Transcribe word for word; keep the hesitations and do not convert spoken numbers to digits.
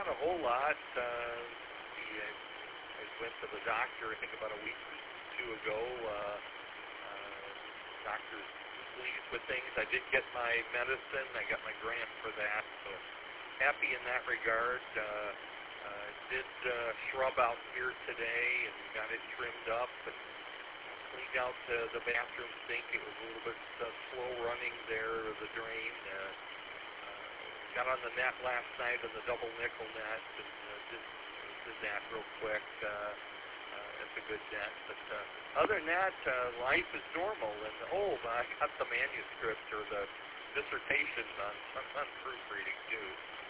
not a whole lot. Uh, the, uh, I went to the doctor, I think, about a week or two ago. Uh, uh, doctor's pleased with things. I did get my medicine. I got my grant for that, so happy in that regard. Uh, uh, did uh, shrub out here today and got it trimmed up and cleaned out uh, the bathroom sink. It was a little bit uh, slow running there, the drain. Uh, uh, got on the net last night on the double nickel net and uh, did, did that real quick. Uh, uh, that's a good net. But uh, other than that, uh, life is normal. And oh, I got the manuscript or the dissertation on, on, on proofreading too.